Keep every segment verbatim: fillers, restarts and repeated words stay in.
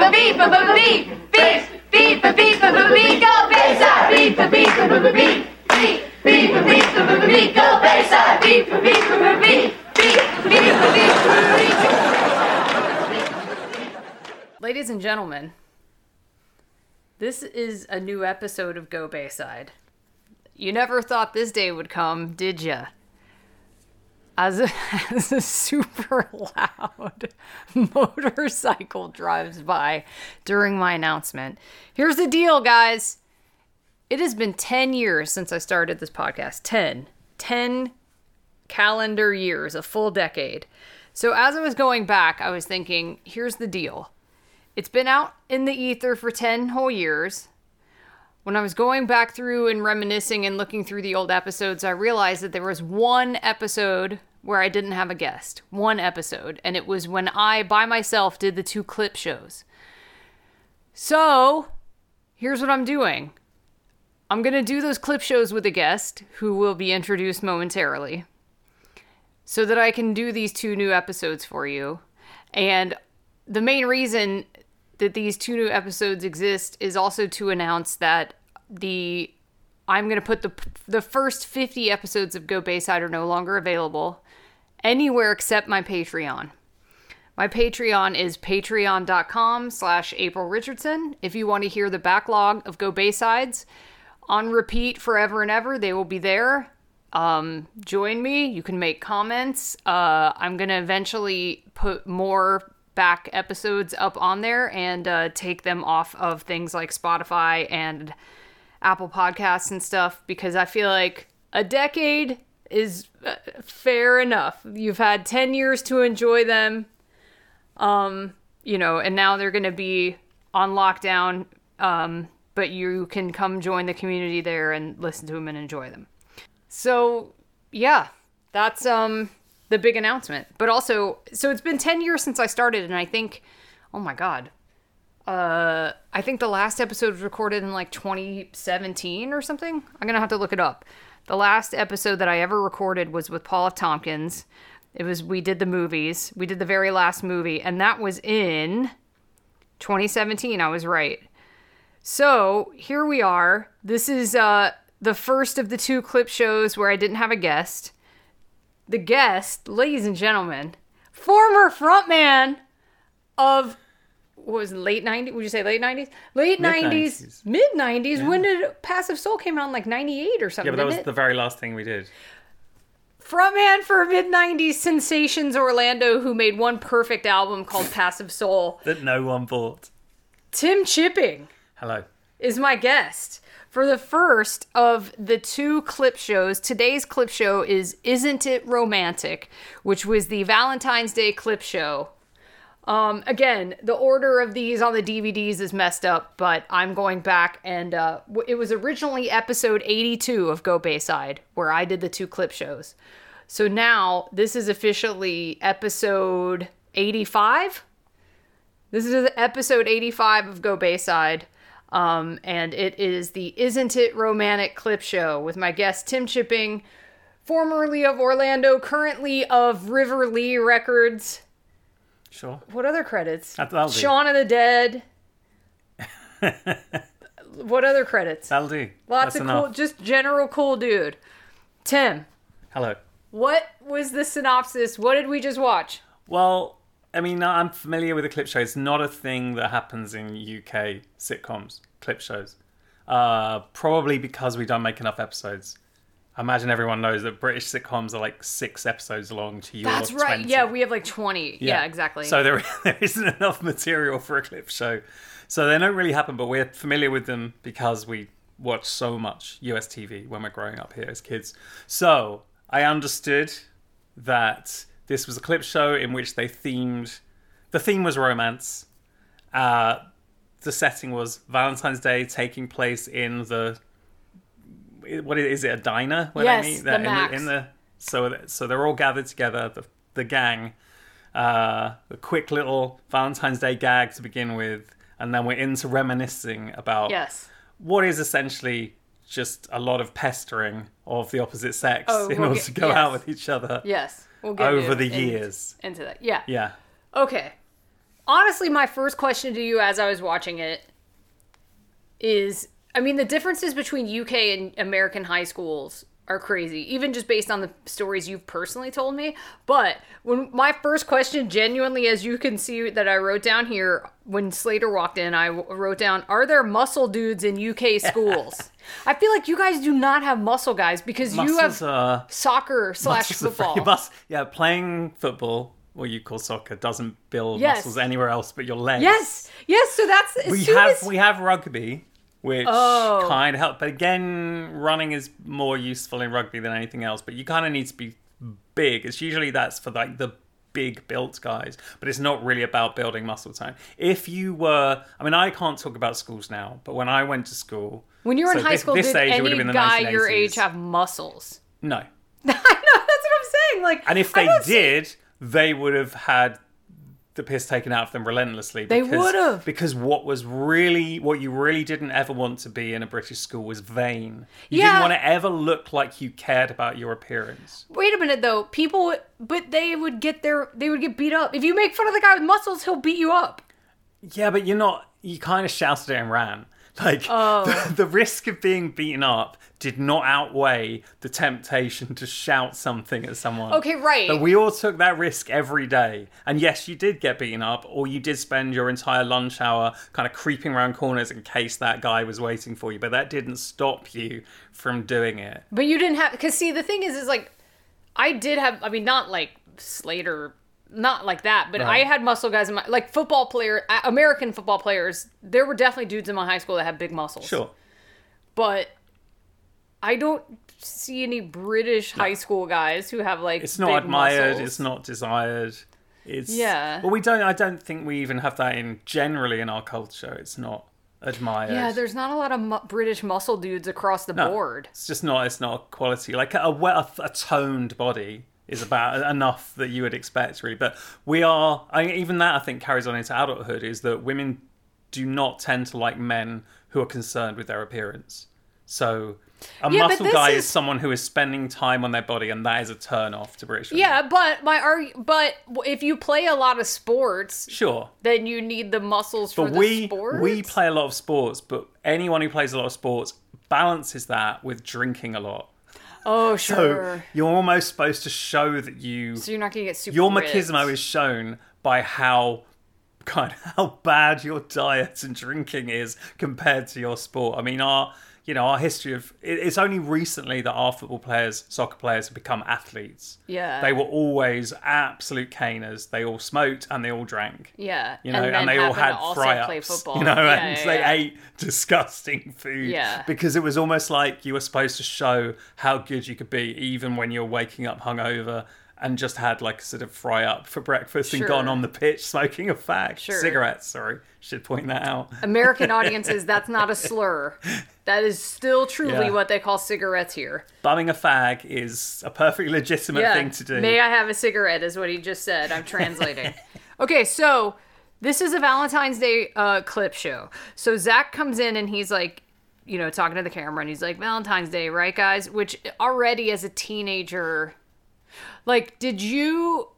beep, beep, beep, beep, beep, beep, beep, beep, go Bayside. Beep, beep, beep, beep, beep, beep, beep, beep, beep, go Bayside. Beep, beep, beep, beep, beep, beep, beep, beep. Ladies and gentlemen, this is a new episode of Go Bayside. You never thought this day would come, did ya? As a, as a super loud motorcycle drives by during my announcement. Here's the deal, guys. It has been ten years since I started this podcast. ten. ten calendar years, a full decade. So as I was going back, I was thinking, here's the deal. It's been out in the ether for ten whole years. When I was going back through and reminiscing and looking through the old episodes, I realized that there was one episode where I didn't have a guest. One episode. And it was when I, by myself, did the two clip shows. So, here's what I'm doing. I'm going to do those clip shows with a guest who will be introduced momentarily so that I can do these two new episodes for you. And the main reason that these two new episodes exist is also to announce that the I'm going to put the the first fifty episodes of Go Bayside are no longer available anywhere except my Patreon. My Patreon is patreon.com slash April Richardson. If you want to hear the backlog of Go Baysides on repeat forever and ever, they will be there. Um, join me. You can make comments. Uh, I'm going to eventually put more back episodes up on there and uh, take them off of things like Spotify and Apple Podcasts and stuff, because I feel like a decade is uh, fair enough. You've had ten years to enjoy them, um, you know, and now they're going to be on lockdown, um, but you can come join the community there and listen to them and enjoy them. So, yeah, that's um the big announcement. But also, so it's been ten years since I started, and I think, oh my God, Uh, I think the last episode was recorded in like twenty seventeen or something. I'm going to have to look it up. The last episode that I ever recorded was with Paul F. Tompkins. It was, we did the movies. We did the very last movie, and that was in twenty seventeen. I was right. So here we are. This is, uh, the first of the two clip shows where I didn't have a guest. The guest, ladies and gentlemen, former frontman of, what was it, late nineties? Would you say late nineties? Late nineties, mid nineties. Yeah. When did Passive Soul came out? In like ninety-eight or something? Yeah, but that was it? the very last thing we did. Frontman for mid nineties Sensations Orlando, who made one perfect album called Passive Soul. That no one bought. Tim Chipping. Hello. Is my guest for the first of the two clip shows. Today's clip show is Isn't It Romantic, which was the Valentine's Day clip show. Um, again, the order of these on the D V Ds is messed up, but I'm going back and, uh, it was originally episode eighty-two of Go Bayside, where I did the two clip shows. So now this is officially episode eighty-five. This is episode eighty-five of Go Bayside. Um, and it is the Isn't It Romantic clip show with my guest, Tim Chipping, formerly of Orlando, currently of River Lee Records. Sure. What other credits? That'll do. Shaun of the Dead. What other credits? That'll do. Lots That's of enough. cool, just general cool dude. Tim. Hello. What was the synopsis? What did we just watch? Well, I mean, I'm familiar with the clip show. It's not a thing that happens in U K sitcoms, clip shows. Uh, probably because we don't make enough episodes. I imagine everyone knows that British sitcoms are like six episodes long to your That's right. twenty. Yeah, we have like twenty. Yeah, yeah exactly. So there, there isn't enough material for a clip show. So they don't really happen, but we're familiar with them because we watch so much U S T V when we're growing up here as kids. So I understood that this was a clip show in which they themed... The theme was romance. Uh, the setting was Valentine's Day taking place in the... What is it? A diner? Where yes, they meet? the in Max. The, in the so so they're all gathered together. The the gang. Uh, a quick little Valentine's Day gag to begin with, and then we're into reminiscing about yes. what is essentially just a lot of pestering of the opposite sex oh, in we'll order get, to go yes. out with each other. Yes, we'll get over into, the years into that. Yeah. Yeah. Okay. honestly, my first question to you as I was watching it is, I mean, the differences between U K and American high schools are crazy, even just based on the stories you've personally told me. But when my first question, genuinely, as you can see that I wrote down here, when Slater walked in, I wrote down, are there muscle dudes in U K schools? I feel like you guys do not have muscle guys because Muscles you have are, soccer slash muscles are football. very- mus- yeah, playing football, what you call soccer, doesn't build Yes. muscles anywhere else but your legs. Yes, yes. So that's as We soon have as- we have rugby, which Oh. kind of help. But again, running is more useful in rugby than anything else. But you kind of need to be big. It's usually that's for like the big built guys, but it's not really about building muscle tone. If you were, I mean, I can't talk about schools now, but when I went to school, when you were in so high this- school, this did age, it would any have been the guy nineteen your eighties. age have muscles? No. I know, that's what I'm saying. Like, And if I they don't see- did, they would have had the piss taken out of them relentlessly. They because, would've. Because what was really, what you really didn't ever want to be in a British school was vain. You Yeah. didn't want to ever look like you cared about your appearance. Wait a minute, though. People, would- but they would get their, they would get beat up. If you make fun of the guy with muscles, he'll beat you up. Yeah, but you're not, you kind of shouted it and ran. Like, Oh. the, the risk of being beaten up did not outweigh the temptation to shout something at someone. Okay, right. But we all took that risk every day. And yes, you did get beaten up, or you did spend your entire lunch hour kind of creeping around corners in case that guy was waiting for you. But that didn't stop you from doing it. But you didn't have, because see, the thing is, is like, I did have, I mean, not like Slater, not like that, but Right. I had muscle guys in my, like football player, American football players, there were definitely dudes in my high school that had big muscles. Sure. But I don't see any British high school guys who have like It's not big admired, muscles. it's not desired. It's Yeah. Well, we don't I don't think we even have that in generally in our culture. It's not admired. Yeah, there's not a lot of mu- British muscle dudes across the No, board. It's just not. It's not quality. Like a, well, a, a toned body is about enough that you would expect, really. But we are. I mean, even that I think carries on into adulthood. Is that women do not tend to like men who are concerned with their appearance. So a Yeah, but muscle this guy is... is- someone who is spending time on their body, and that is a turn off to British women. Yeah, but my arg- but if you play a lot of sports, Sure. then you need the muscles for But the we sports. we play a lot of sports, but anyone who plays a lot of sports balances that with drinking a lot. Oh, So sure. you're almost supposed to show that you So, you're not gonna get super. your ripped. machismo is shown by how kind of how bad your diet and drinking is compared to your sport. I mean, our you know our history of it, it's only recently that our football players, soccer players, have become athletes. Yeah. They were always absolute caners. They all smoked and they all drank. Yeah, You know, and, then they all happen had to also fry play ups. football. You know, Yeah, and yeah, they yeah. ate disgusting food. Yeah. Because it was almost like you were supposed to show how good you could be, even when you're waking up hungover and just had like a sort of fry up for breakfast Sure. and gone on the pitch smoking a fag. Sure. Cigarettes, sorry. Should point that out. American audiences, that's not a slur. That is still truly Yeah. what they call cigarettes here. Bumming a fag is a perfectly legitimate Yeah. thing to do. May I have a cigarette is what he just said. I'm translating. Okay, so this is a Valentine's Day uh, clip show. So Zach comes in and he's like, you know, talking to the camera and he's like, Valentine's Day, right, guys? Which already as a teenager, like, did you,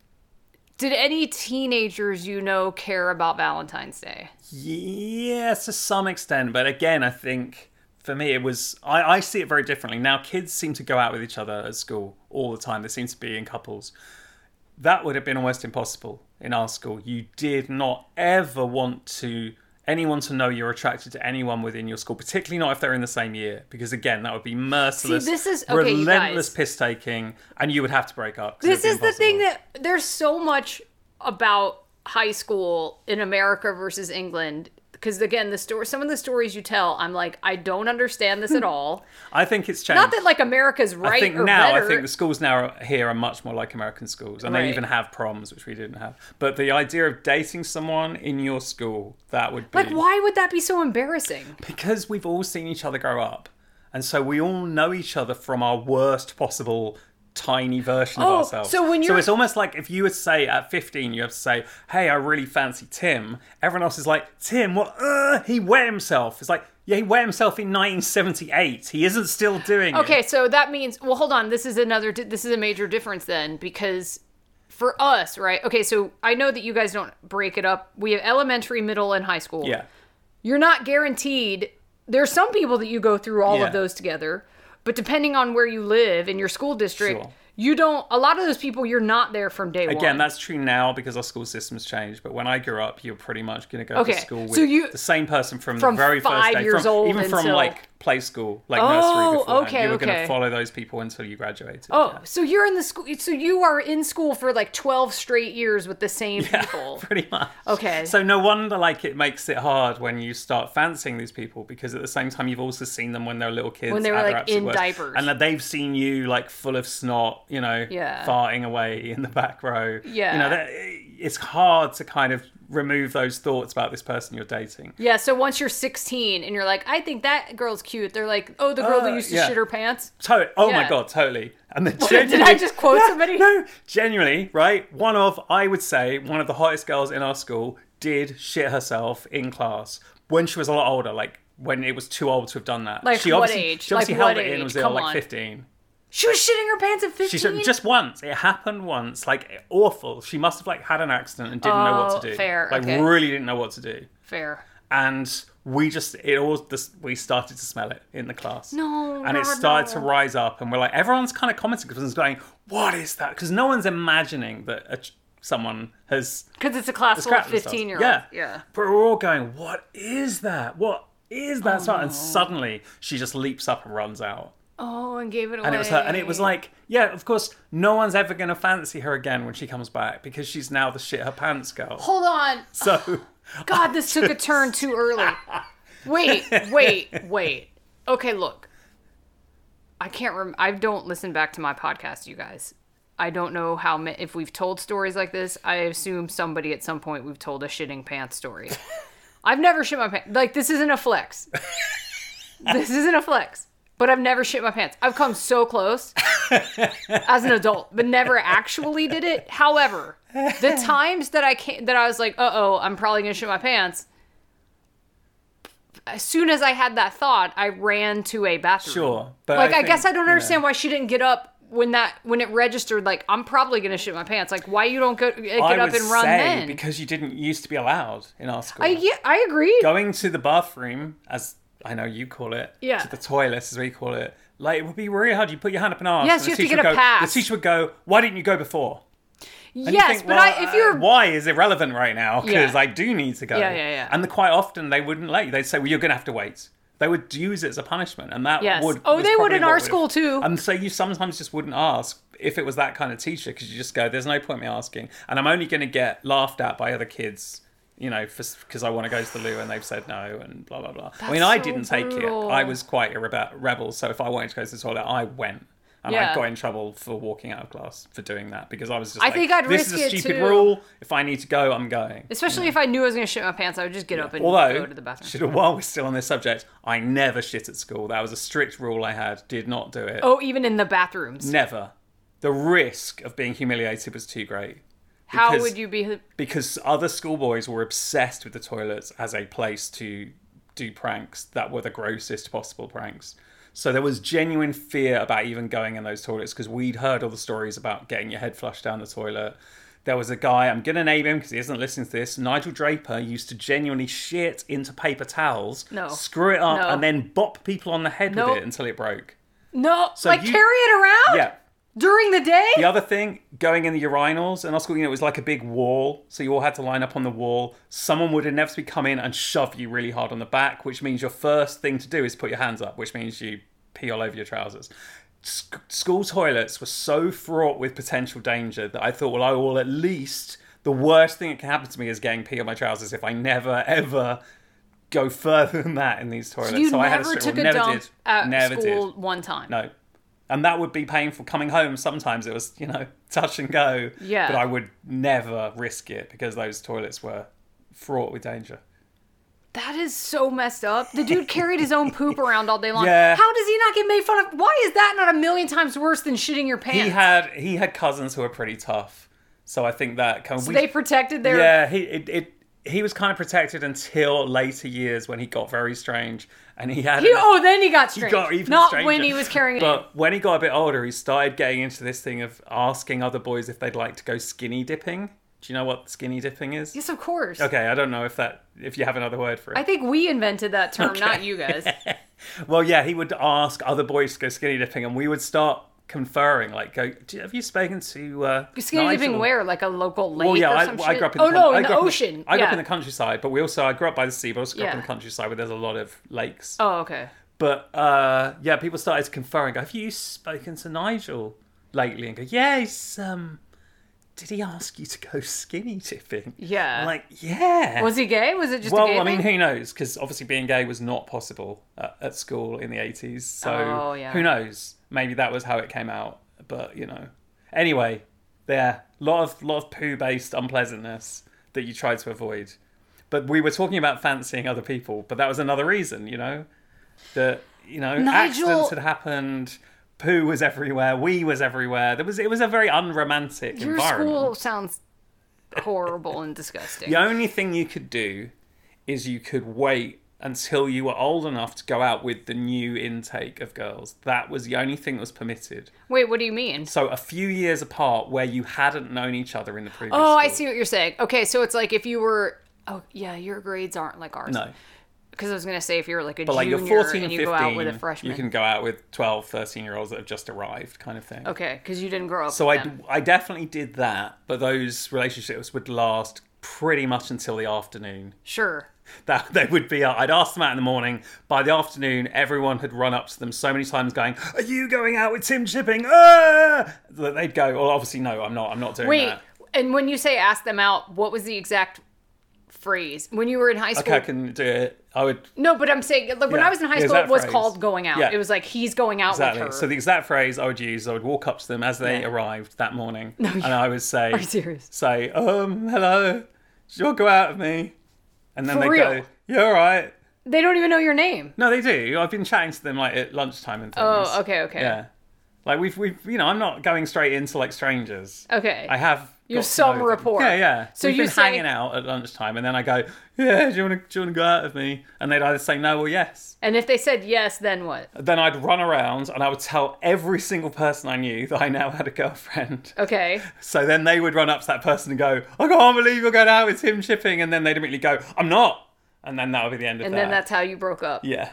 did any teenagers you know care about Valentine's Day? Yes, to some extent, but again, I think for me it was I, I see it very differently. Now kids seem to go out with each other at school all the time. They seem to be in couples. That would have been almost impossible in our school. You did not ever want to anyone to know you're attracted to anyone within your school, particularly not if they're in the same year, because again, that would be merciless, See, this is- okay, you relentless guys. piss taking, and you would have to break up. 'cause This it'd is be the thing impossible. that there's so much about high school in America versus England. Because again, the story, some of the stories you tell, I'm like, I don't understand this at all. I think it's changed. Not that like America's right I think or now, better. I think the schools now here are much more like American schools, and Right. they even have proms, which we didn't have. But the idea of dating someone in your school, that would be like, why would that be so embarrassing? because we've all seen each other grow up, and so we all know each other from our worst possible tiny version of Oh, ourselves. so when so you're- it's almost like if you would say at fifteen, you have to say, "Hey, I really fancy Tim." Everyone else is like, "Tim, what? Uh, he wet himself." It's like, yeah, he wet himself in nineteen seventy-eight. He isn't still doing it. Okay, so that means, well, hold on. This is another, this is a major difference then, because for us, right? Okay, so I know that you guys don't break it up. We have elementary, middle, and high school. Yeah. You're not guaranteed. There's some people that you go through all Yeah. of those together, but depending on where you live in your school district, Sure. you don't, a lot of those people, you're not there from day one. Again, that's true now because our school system's changed. But when I grew up, you're pretty much going to go Okay, to school with so you- the same person from, from the very five first day. years from, old even from until- like play school, like Oh, nursery before. okay, You were going okay. to follow those people until you graduated. Oh, yeah. so you're in the school, so you are in school for like twelve straight years with the same people. Pretty much. Okay. So no wonder like it makes it hard when you start fancying these people because at the same time you've also seen them when they're little kids. When they were, at their like, absolute in worst. diapers. And that they've seen you like full of snot, you know, Yeah. farting away in the back row. Yeah. You know, that, it's hard to kind of remove those thoughts about this person you're dating. Yeah, so once you're sixteen and you're like, I think that girl's cute, they're like, oh, the girl Uh, that used to yeah. shit her pants? To- oh Yeah. my god, totally. And then Did genuinely, I just quote Yeah, somebody? No, genuinely, right? One of, I would say, one of the hottest girls in our school did shit herself in class when she was a lot older, like when it was too old to have done that. Like she what obviously, age? She obviously Like held what it in and age? was ill, Come like on. fifteen. She was shitting her pants at She fifteen? should, just once. It happened once. Like, awful. She must have, like, had an accident and didn't know what Oh, to do. fair, Like, okay. really didn't know what to do. Fair. And we just, it all, this, we started to smell it in the class. No, And it God, started no. to rise up, and we're like, everyone's kind of commenting because everyone's going, what is that? Because no one's imagining that a, ch- someone has Because it's a class full of scrapped themselves. fifteen-year-olds. Yeah. Yeah. But we're all going, what is that? What is that? Oh, And suddenly she just leaps up and runs out. Oh, and gave it away. And it was her. And it was like, yeah, of course, no one's ever going to fancy her again when she comes back because she's now the shit her pants girl. Hold on. So, God, this took a turn too early. Wait, wait, wait. Okay, look. I can't rem- I don't listen back to my podcast, you guys. I don't know how ma- if we've told stories like this. I assume somebody at some point we've told a shitting pants story. I've never shit my pants. Like, this isn't a flex. This isn't a flex. But I've never shit my pants. I've come so close as an adult, but never actually did it. However, the times that I came, that I was like, uh oh, I'm probably gonna shit my pants. As soon as I had that thought, I ran to a bathroom. sure. But Like, I, think, guess I don't you know, understand why she didn't get up when that when it registered. Like, I'm probably gonna shit my pants. Like, why you don't go get I up would and run say then? because you didn't used to be allowed in our school. I yeah, I agree. Going to the bathroom, as I know you call it, Yeah. to the toilet, as we call it, like, it would be really hard. You put your hand up and ask. Yes, and you the have to teacher get a would go, pass. The teacher would go, why didn't you go before? And you yes, think, but well, I, if you're uh, why is irrelevant right now because Yeah. I do need to go. Yeah, yeah, yeah. And the, quite often they wouldn't let you. They'd say, well, you're going to have to wait. They would use it as a punishment, and that Yes. would. Oh, was they would probably in what our would've- school, too. And so you sometimes just wouldn't ask if it was that kind of teacher because you just go, "There's no point me asking," and I'm only going to get laughed at by other kids, you know, because I want to go to the loo and they've said no and blah blah blah. I mean, I so didn't take brutal. it. I was quite a rebe- rebel, so if I wanted to go to the toilet, I went. And Yeah. I got in trouble for walking out of class for doing that because I was just I like, think I'd this risk is a it stupid too. rule. If I need to go, I'm going. especially if I knew I was gonna shit my pants, I would just get up and Although, go to the bathroom. should, while we're still on this subject, I never shit at school. That was a strict rule I had. Did not do it. Oh, even in the bathrooms. Never. The risk of being humiliated was too great. How Because- would you be? Because other schoolboys were obsessed with the toilets as a place to do pranks that were the grossest possible pranks. So there was genuine fear about even going in those toilets because we'd heard all the stories about getting your head flushed down the toilet. There was a guy, I'm going to name him because he isn't listening to this, Nigel Draper, used to genuinely shit into paper towels, No. screw it up, No. and then bop people on the head Nope. with it until it broke. No, So like you- carry it around Yeah. during the day. The other thing, going in the urinals in our school, you know, it was like a big wall, so you all had to line up on the wall. Someone would inevitably come in and shove you really hard on the back, which means your first thing to do is put your hands up, which means you pee all over your trousers. Sc- school toilets were so fraught with potential danger that I thought, well, I will at least, the worst thing that can happen to me is getting pee on my trousers if I never, ever go further than that in these toilets. You so I had a never strict took rule. a Never dump did. at Never school did. one time. No. And that would be painful. Coming home, sometimes it was, you know, touch and go. Yeah. But I would never risk it because those toilets were fraught with danger. That is so messed up. The dude carried his own poop around all day long. Yeah. How does he not get made fun of? Why is that not a million times worse than shitting your pants? He had he had cousins who were pretty tough. So I think that kind of... So they protected their... Yeah, he, it, it he was kind of protected until later years when he got very strange and he had. He, an, oh, then he got strange. He got even Not stranger. when he was carrying. But when he got a bit older, he started getting into this thing of asking other boys if they'd like to go skinny dipping. Do you know what skinny dipping is? Yes, of course. Okay, I don't know if that if you have another word for it. I think we invented that term, Okay. not you guys. Well, yeah, he would ask other boys to go skinny dipping, and we would start conferring. Like, go, "Do- have you spoken to uh, Skinny Nigel?" dipping where? Like a local lake Well, yeah, or I, some I shit? grew up in oh the no, coun- I in the grew up ocean. In the, I grew yeah. up in the countryside, but we also I grew up by the sea, but I also grew up in Yeah. the countryside where there's a lot of lakes. Oh, okay. But uh, yeah, people started conferring. Go, have you spoken to Nigel lately? And go, yeah, he's, um, did he ask you to go skinny dipping? Yeah. I'm like, yeah. Was he gay? Was it just well, a gay I mean, thing? who knows? Because obviously being gay was not possible at, at school in the eighties. So Oh, yeah. who knows? Maybe that was how it came out. But, you know. Anyway, there. lot of lot of poo-based unpleasantness that you tried to avoid. But we were talking about fancying other people. But that was another reason, you know? That, you know, Nigel- accidents had happened. Poo was everywhere. We was everywhere. There was It was a very unromantic Your environment. school sounds horrible and disgusting. The only thing you could do is you could wait until you were old enough to go out with the new intake of girls. That was the only thing that was permitted. Wait, what do you mean? So a few years apart where you hadn't known each other in the previous Oh, I school. see what you're saying. Okay, so it's like if you were... Oh, yeah, your grades aren't like ours. No. Because I was going to say if you're like a But like junior you're fourteen and and you fifteen, go out with a freshman. you can go out with twelve, thirteen year olds that have just arrived kind of thing. Okay, because you didn't grow up So with I, them. I definitely did that, but those relationships would last pretty much until the afternoon. Sure. That they would be. I'd ask them out in the morning. By the afternoon, everyone had run up to them so many times, going, "Are you going out with Tim Chipping?" Ah! That they'd go, "Well, obviously, no, I'm not. I'm not doing Wait, that." and when you say ask them out, what was the exact phrase? When you were in high school? Okay, I can do it. I would No, but I'm saying, like, when Yeah, I was in high the school, it exact was phrase. called going out. Yeah. It was like, he's going out exactly. with her. So the exact phrase I would use, I would walk up to them as they Yeah. arrived that morning, and I would say, Are you serious? "Say, um, hello, do you want to go out with me?" And then For they real? go, "Yeah, all right." They don't even know your name. No, they do. I've been chatting to them like at lunchtime and things. Oh, okay, okay. Yeah. Like we've we've you know, I'm not going straight into like strangers. Okay. I have You have got to some know them. rapport. Yeah, yeah. So We've you been say- hanging out at lunchtime and then I go, "Yeah, do you want to do you want to go out with me?" And they'd either say no or yes. And if they said yes, then what? Then I'd run around and I would tell every single person I knew that I now had a girlfriend. Okay. So then they would run up to that person and go, "I can't believe you're going out with Tim Chipping," and then they'd immediately go, "I'm not." And then that would be the end of And that. then that's how you broke up. Yeah.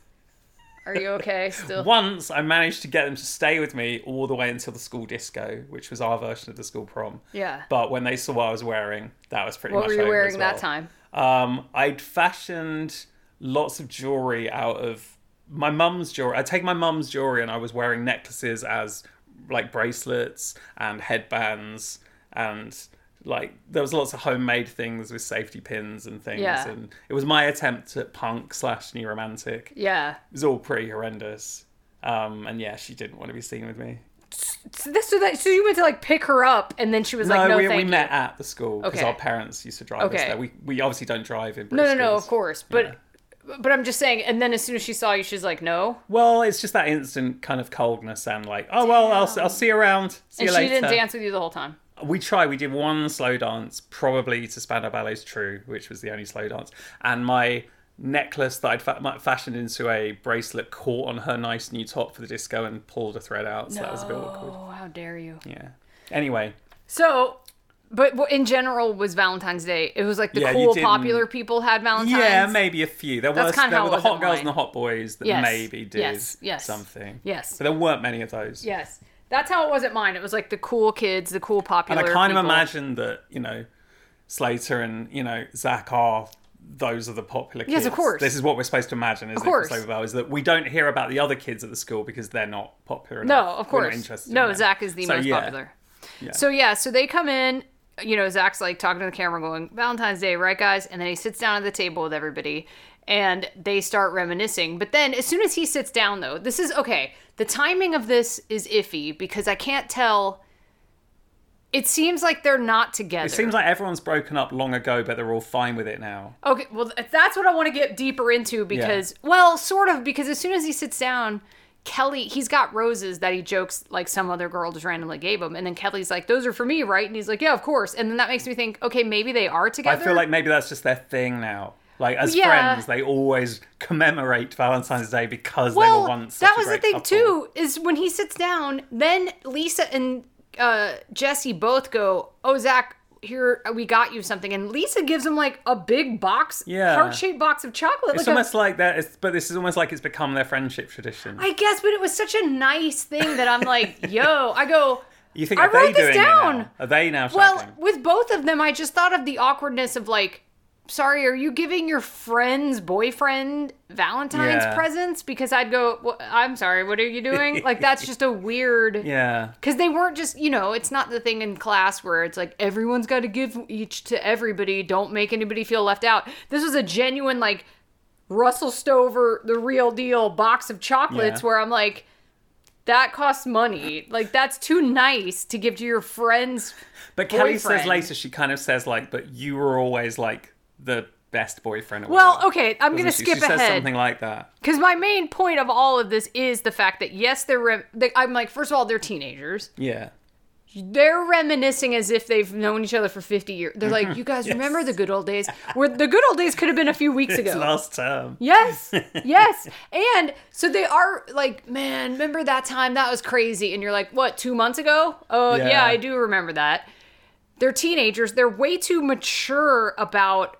Are you okay still? Once I managed to get them to stay with me all the way until the school disco, which was our version of the school prom. Yeah. But when they saw what I was wearing, that was pretty What much were you over wearing as that well. time? Um, I'd fashioned lots of jewelry out of my mum's jewelry. I'd take my mum's jewelry and I was wearing necklaces as like bracelets and headbands and like there was lots of homemade things with safety pins and things. Yeah. And it was my attempt at punk slash new romantic. Yeah. It was all pretty horrendous. Um, and yeah, she didn't want to be seen with me. So, this, so, that, so you went to like pick her up and then she was like, no, we, thank we you. met at the school because Okay. our parents used to drive us Okay. there. We, we obviously don't drive in No, no, Bristol. no, of course. But Yeah. but I'm just saying, and then as soon as she saw you, she's like, no. Well, it's just that instant kind of coldness and like, oh, well, I'll, I'll see you around. See And you she later. didn't dance with you the whole time. We tried. We did one slow dance, probably to Spandau Ballet's True, which was the only slow dance. And my necklace that I'd fa- fashioned into a bracelet caught on her nice new top for the disco and pulled a thread out. So that was a bit awkward. Oh, how dare you. Yeah. Anyway, So, but what- in general was Valentine's Day. It was like the Yeah, you cool, didn't- popular people had Valentine's. yeah, maybe a few. There That's was kinda there how were it the was hot in girls mine. and the hot boys that Yes, maybe did yes, yes. something. Yes. But there weren't many of those. Yes. That's how it was at mine. It was like the cool kids, the cool popular And I kind of people. imagine that, you know, Slater and, you know, Zach are, those are the popular kids. Yes, of course. This is what we're supposed to imagine, isn't Of course. it, for Slater Bell, is that we don't hear about the other kids at the school because they're not popular No, enough. of We're not course. interested in No, them. Zach is the So, most yeah. popular. Yeah. So yeah, so they come in, you know, Zach's like talking to the camera going, Valentine's Day, right guys? And then he sits down at the table with everybody and they start reminiscing. But then as soon as he sits down though, this is okay. The timing of this is iffy because I can't tell. It seems like they're not together. It seems like everyone's broken up long ago, but they're all fine with it now. Okay, well, that's what I want to get deeper into because, well, sort of, because as soon as he sits down, Kelly, he's got roses that he jokes like some other girl just randomly gave him. And then Kelly's like, those are for me, right? And he's like, yeah, of course. And then that makes me think, okay, maybe they are together. I feel like maybe that's just their thing now. Like, as Yeah. friends, they always commemorate Valentine's Day because well, they were once such that a was the great thing couple. too, is when he sits down, then Lisa and uh, Jesse both go, oh, Zach, here, we got you something. And Lisa gives him like a big box, Yeah. heart-shaped box of chocolate. It's like almost a, like that, it's, but this is almost like it's become their friendship tradition. I guess, but it was such a nice thing that I'm like, yo, I go, You think, I are they wrote this doing down. it now? Are they now well, shagging? with both of them, I just thought of the awkwardness of like, sorry, are you giving your friend's boyfriend Valentine's Yeah. presents? Because I'd go, well, I'm sorry, what are you doing? Like, that's just a weird... Yeah. Because they weren't just, you know, it's not the thing in class where it's like, everyone's got to give each to everybody. Don't make anybody feel left out. This was a genuine, like, Russell Stover, the real deal box of chocolates Yeah. where I'm like, that costs money. Like, that's too nice to give to your friend's But Kelly boyfriend. says later, she kind of says, like, but you were always, like, the best boyfriend. Or Well, whatever. okay, I'm going to Doesn't she? skip she ahead. says something like that. Because my main point of all of this is the fact that, yes, they're, re- they, I'm like, first of all, they're teenagers. Yeah. They're reminiscing as if they've known each other for fifty years. They're like, you guys Yes. remember the good old days? Where the good old days could have been a few weeks It's ago. last term. Yes, yes. And so they are like, man, remember that time? That was crazy. And you're like, what, two months ago? Oh, yeah, Yeah. I do remember that. They're teenagers. They're way too mature about,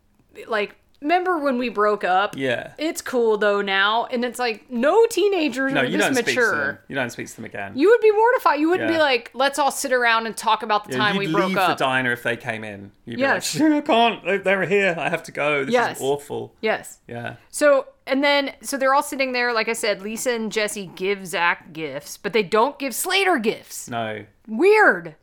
like, remember when we broke up? Yeah. It's cool, though, now. And it's like, no teenagers No, are you this don't speak to mature. them. You don't speak to them again. You would be mortified. You wouldn't be Yeah. like, let's all sit around and talk about the Yeah, time you'd we broke leave up. the diner if they came in. You'd be Yes. like, I can't. They- They're here. I have to go. This Yes. is awful. Yes. Yeah. So, and then, so they're all sitting there. Like I said, Lisa and Jesse give Zach gifts, but they don't give Slater gifts. No. Weird.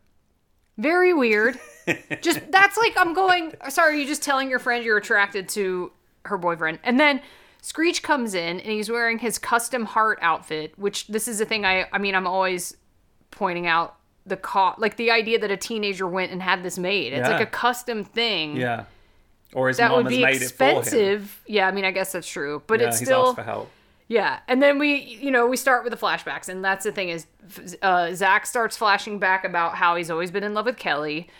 Very weird. Just, that's like, I'm going, sorry, you're just telling your friend you're attracted to her boyfriend. And then Screech comes in and he's wearing his custom heart outfit, which this is a thing I, I mean, I'm always pointing out the co- like the idea that a teenager went and had this made. It's Yeah. like a custom thing. Yeah. Or his That mom would has be made it for him. expensive. Yeah, I mean, I guess that's true. But Yeah, it's he's still... asked for help. Yeah, and then we, you know, we start with the flashbacks, and that's the thing is, uh, Zach starts flashing back about how he's always been in love with Kelly.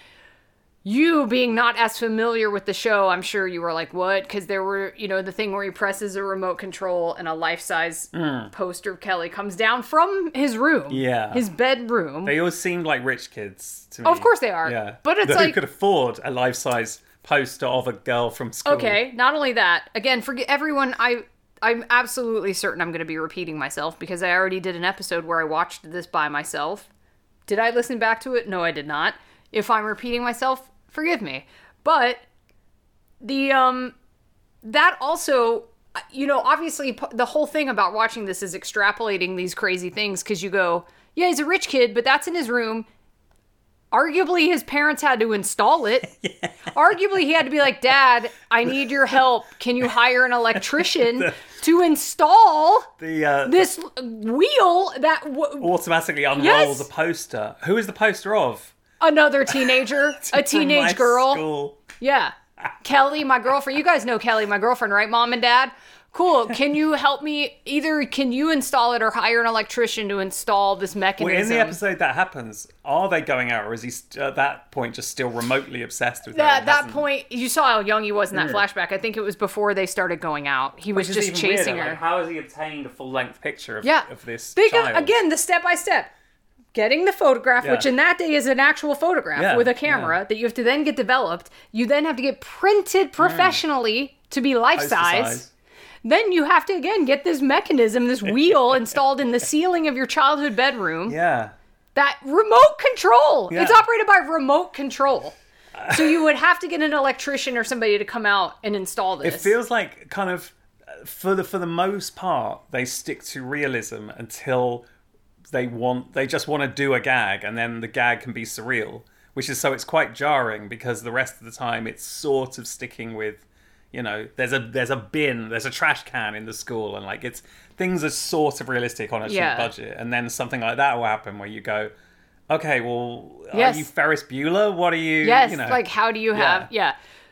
You being not as familiar with the show, I'm sure you were like, what? Because there were, you know, the thing where he presses a remote control and a life-size poster of Kelly comes down from his room. Yeah. His bedroom. They always seemed like rich kids to me. Oh, of course they are. Yeah. But it's That like- who could afford a life-size poster of a girl from school. Okay, not only that, again, forget everyone, I... I'm absolutely certain I'm going to be repeating myself because I already did an episode where I watched this by myself. Did I listen back to it? No, I did not. If I'm repeating myself, forgive me. But the um that also, you know, obviously p- the whole thing about watching this is extrapolating these crazy things because you go, yeah, he's a rich kid, but that's in his room. Arguably, his parents had to install it. Yeah. Arguably, he had to be like, Dad, I need your help. Can you hire an electrician The- to install The uh, this wheel that w- automatically unroll Yes. the poster. Who is the poster of? another teenager, a From teenage my girl. School. Yeah. Kelly, my girlfriend. You guys know Kelly, my girlfriend, right, Mom and Dad? Cool. Can you help me? Either can you install it or hire an electrician to install this mechanism? Well, in the episode that happens, are they going out, or is he st- at that point just still remotely obsessed with her? At and that hasn't- point, you saw how young he was in that flashback. I think it was before they started going out. He was Which is just even chasing weirder. her. Like, how has he obtained a full length picture of, Yeah. of this They go, child? again, the step by step. Getting the photograph, Yeah. which in that day is an actual photograph Yeah, with a camera yeah. that you have to then get developed. You then have to get printed professionally to be life Poster size. size. Then you have to, again, get this mechanism, this wheel installed in the ceiling of your childhood bedroom. Yeah. That remote control. Yeah. It's operated by remote control. So you would have to get an electrician or somebody to come out and install this. It feels like kind of, uh, for the for the most part, they stick to realism until they want they just want to do a gag, and then the gag can be surreal, which is so it's quite jarring because the rest of the time it's sort of sticking with, you know, there's a there's a bin, there's a trash can in the school, and like it's things are sort of realistic on a cheap Yeah. budget, and then something like that will happen where you go, okay, well, Yes. are you Ferris Bueller? What are you? Yes, you know, like how do you have, yeah.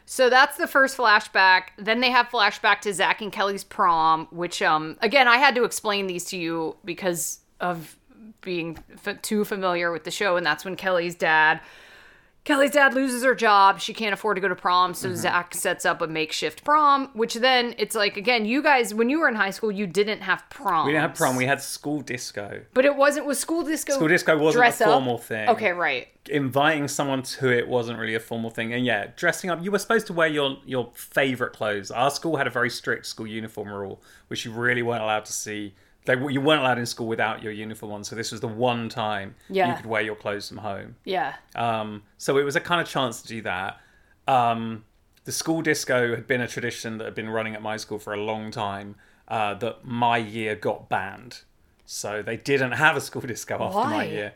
So that's the first flashback. Then they have flashback to Zach and Kelly's prom, which, um, again, I had to explain these to you because of being f- too familiar with the show. And that's when Kelly's dad, Kelly's dad loses her job. She can't afford to go to prom. So mm-hmm. Zach sets up a makeshift prom, which then it's like, again, you guys, when you were in high school, you didn't have prom. We didn't have prom. We had school disco. But it wasn't, was school disco School disco wasn't a formal up? thing. Okay, right. Inviting someone to it wasn't really a formal thing. And yeah, dressing up, you were supposed to wear your, your favourite clothes. Our school had a very strict school uniform rule, which you really weren't allowed to see. They, you weren't allowed in school without your uniform on, so this was the one time yeah. you could wear your clothes from home. Yeah. Um, so it was a kind of chance to do that. Um, the school disco had been a tradition that had been running at my school for a long time, uh, that my year got banned. So they didn't have a school disco after Why? my year.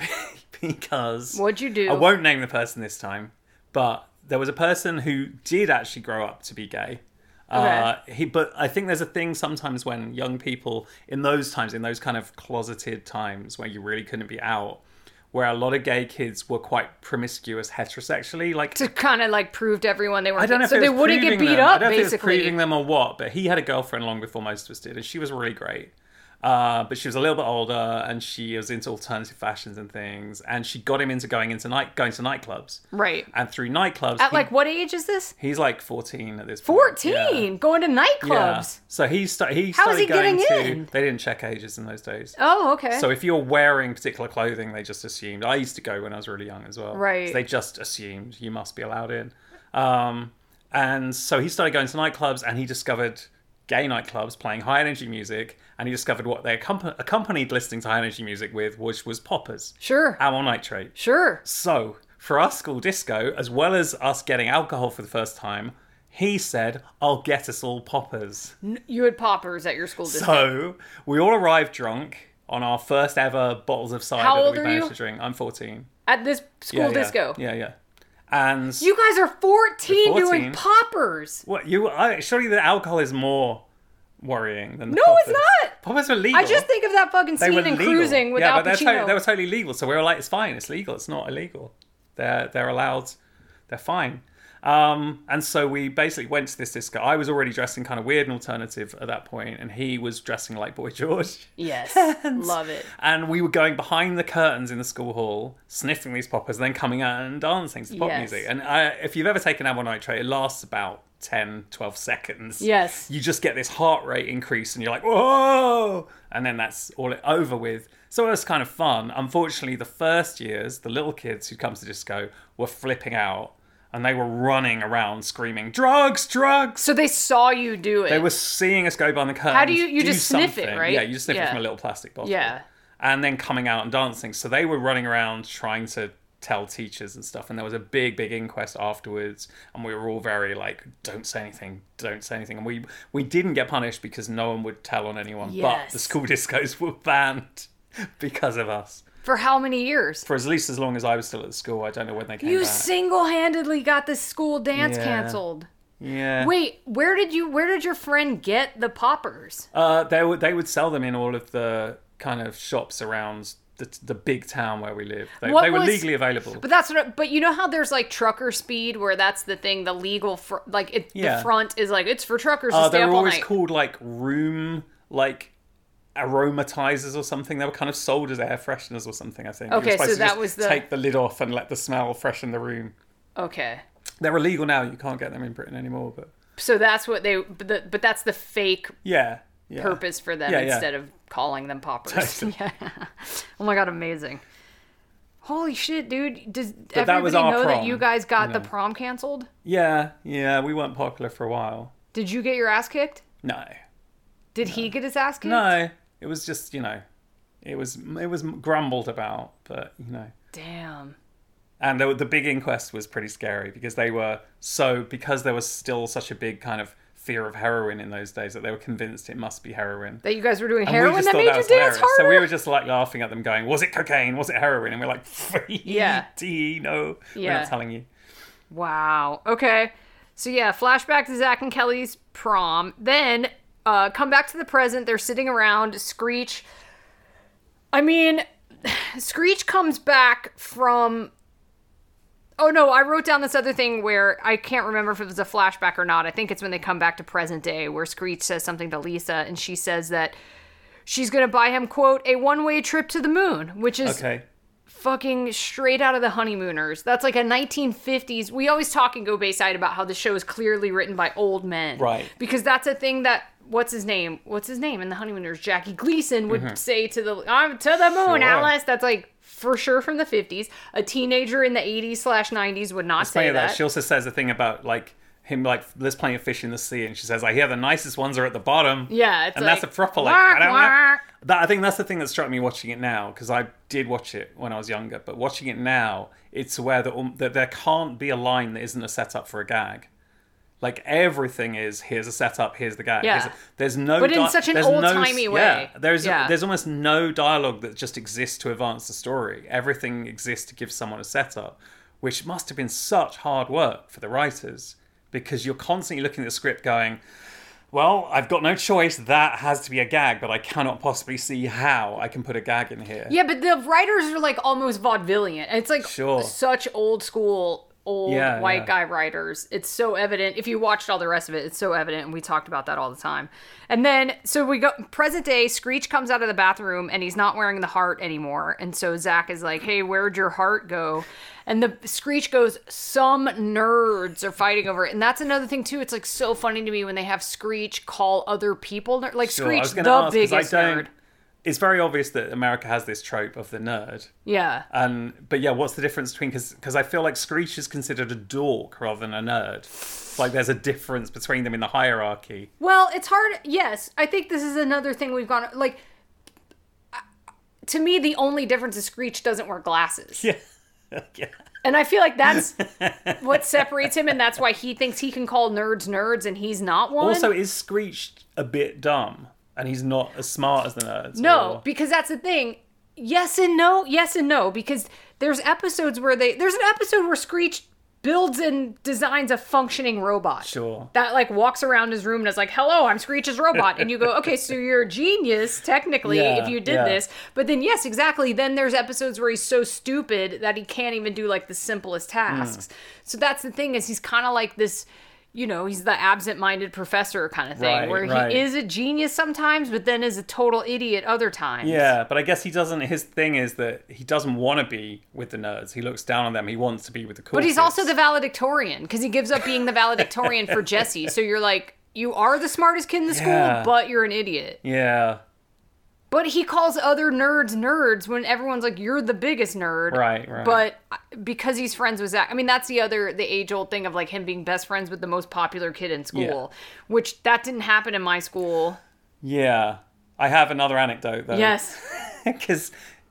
Because... What'd you do? I won't name the person this time, but there was a person who did actually grow up to be gay. Okay. Uh, he, but I think there's a thing sometimes when young people, in those times, in those kind of closeted times where you really couldn't be out, where a lot of gay kids were quite promiscuous heterosexually, like to kind of like prove to everyone they weren't. I don't know if so it they was wouldn't get proving beat them. up. I don't know if it was Basically, proving them or what. But he had a girlfriend long before most of us did, and she was really great. Uh, but she was a little bit older, and she was into alternative fashions and things, and she got him into going into night going to nightclubs. Right. And through nightclubs, at he, like what age is this? He's like fourteen at this point. Fourteen, yeah. going to nightclubs. Yeah. So he started. He How started is he going getting to. in? They didn't check ages in those days. Oh, okay. So if you're wearing particular clothing, they just assumed. I used to go when I was really young as well. Right. So they just assumed you must be allowed in. Um, and so he started going to nightclubs, and he discovered gay nightclubs playing high energy music, and he discovered what they accomp- accompanied listening to high energy music with, which was poppers. Sure. Amyl nitrate. Sure. So for our school disco, as well as us getting alcohol for the first time, he said, I'll get us all poppers. You had poppers at your school disco. So we all arrived drunk on our first ever bottles of cider How that old we are managed you? to drink. I'm fourteen. At this school Yeah, yeah. disco. Yeah, yeah. And You guys are fourteen, You're doing fourteen. poppers. what you? I, surely the alcohol is more worrying than the No, poppers. it's not. Poppers were legal. I just think of that fucking they scene were in legal. Cruising with yeah, Al but they're Pacino. to- they were totally legal. So we were like, it's fine. It's legal. It's not illegal. They're they're allowed. They're fine. Um, and so we basically went to this disco. I was already dressing kind of weird and alternative at that point, and he was dressing like Boy George. Yes, And- love it. And we were going behind the curtains in the school hall, sniffing these poppers, then coming out and dancing to pop Yes. music. And I, if you've ever taken amyl nitrate, it lasts about ten, twelve seconds. Yes. You just get this heart rate increase, and you're like, whoa! And then that's all it over with. So it was kind of fun. Unfortunately, the first years, the little kids who come to disco were flipping out. And they were running around screaming, drugs, drugs. So they saw you do it. They were seeing us go behind the curtains. How do you- you do just sniff it, something. right? Yeah, you just sniff Yeah. it from a little plastic bottle. Yeah. And then coming out and dancing. So they were running around trying to tell teachers and stuff. And there was a big, big inquest afterwards. And we were all very like, don't say anything, don't say anything. And we, we didn't get punished because no one would tell on anyone. But Yes. the school discos were banned because of us. For how many years? For at least as long as I was still at the school. I don't know when they came You back. single-handedly got the school dance Yeah. canceled. Yeah. Wait, where did you? Where did your friend get the poppers? Uh, they would they would sell them in all of the kind of shops around the the big town where we live. They, What they were was- legally available. But that's what. I- But you know how there's like trucker speed, where that's the thing. The legal, fr- like it, Yeah. the front is like it's for truckers to Uh, stay they up were all always night. called like room like aromatizers or something. They were kind of sold as air fresheners or something. I think. You were Okay, so supposed to that just was the- take the lid off and let the smell freshen the room. Okay, They're illegal now. You can't get them in Britain anymore. But so that's what they. But, the, but that's the fake yeah, yeah. purpose for them Yeah, yeah. instead of calling them poppers. Totally. Yeah. Oh my god, amazing. Holy shit, dude. Does But that was everybody our know that prom, you guys got you the know. prom canceled? Yeah, yeah. We weren't popular for a while. Did you get your ass kicked? No, Did he get his ass kicked? no. It was just you know, it was it was grumbled about, but you know. Damn. And the, the big inquest was pretty scary because they were so because there was still such a big kind of fear of heroin in those days that they were convinced it must be heroin. That you guys were doing And heroin we just that thought made that you was dance hilarious. harder? So we were just like laughing at them, going, "Was it cocaine? Was it heroin?" And we're like, Yeah. "T, no, we're Yeah. not telling you." Wow. Okay. So yeah, flashback to Zach and Kelly's prom. Then uh, come back to the present. They're sitting around. Screech. I mean, Screech comes back from Oh, no, I wrote down this other thing where I can't remember if it was a flashback or not. I think it's when they come back to present day where Screech says something to Lisa and she says that she's going to buy him, quote, a one-way trip to the moon, which is Okay. fucking straight out of the Honeymooners. That's like a nineteen fifties. We always talk in Go Bayside about how the show is clearly written by old men. Right. Because that's a thing that, what's his name? What's his name in the Honeymooners? Jackie Gleason would Mm-hmm. say to the, I'm to the moon, Sure. Alice. That's like for sure from the fifties. A teenager in the eighties slash nineties would not say Funny that. that. She also says a thing about like him like there's plenty of fish in the sea, and she says I hear the nicest ones are at the bottom. Yeah, it's and like, that's a proper like "Wah, I don't know. wah." That I think that's the thing that struck me watching it now, because I did watch it when I was younger, but watching it now, it's aware that, um, that there can't be a line that isn't a setup for a gag. Like everything is here's a setup, here's the gag. Yeah. Here's a- there's no, But in di- such an there's no- old-timey way. Yeah, there's Yeah. there's almost no dialogue that just exists to advance the story. Everything exists to give someone a setup, which must have been such hard work for the writers, because you're constantly looking at the script going, well, I've got no choice. That has to be a gag, but I cannot possibly see how I can put a gag in here. Yeah, but the writers are like almost vaudevillian. It's like Sure. such old school, old Yeah, white yeah. guy writers. It's so evident. If you watched all the rest of it, it's so evident. And we talked about that all the time. And then, so we go, present day, Screech comes out of the bathroom and he's not wearing the heart anymore. And so Zach is like, hey, where'd your heart go? And the Screech goes, some nerds are fighting over it. And that's another thing, too. It's like so funny to me when they have Screech call other people ner- like Sure, I Screech, was the gonna ask, 'cause biggest I don't- nerd. It's very obvious that America has this trope of the nerd. Yeah. And but yeah, what's the difference between, because I feel like Screech is considered a dork rather than a nerd. It's like there's a difference between them in the hierarchy. Well, it's hard. Yes, I think this is another thing we've gone like. To me, the only difference is Screech doesn't wear glasses, Yeah. Yeah. and I feel like that's what separates him, and that's why he thinks he can call nerds nerds, and he's not one. Also, is Screech a bit dumb? And he's not as smart as the nerds? no, or- because that's the thing. Yes and no. Yes and no. Because there's episodes where they there's an episode where Screech builds and designs a functioning robot. Sure. That like walks around his room and is like, hello, I'm Screech's robot. And you go, okay, so you're a genius, technically, Yeah, if you did yeah. this. But then, yes, exactly. Then there's episodes where he's so stupid that he can't even do like the simplest tasks. Hmm. So that's the thing, is he's kind of like this, you know, he's the absent-minded professor kind of thing, Right, where right. he is a genius sometimes, but then is a total idiot other times. Yeah, but I guess he doesn't. His thing is that he doesn't want to be with the nerds. He looks down on them. He wants to be with the cool But he's kids. also the valedictorian, because he gives up being the valedictorian for Jesse. So you're like, you are the smartest kid in the Yeah. school, but you're an idiot. Yeah, But he calls other nerds nerds when everyone's like, you're the biggest nerd. Right, right. But because he's friends with Zach, I mean, that's the other, the age old thing of like him being best friends with the most popular kid in school, which that didn't happen in my school. yeah. I have another anecdote though. Yes. Because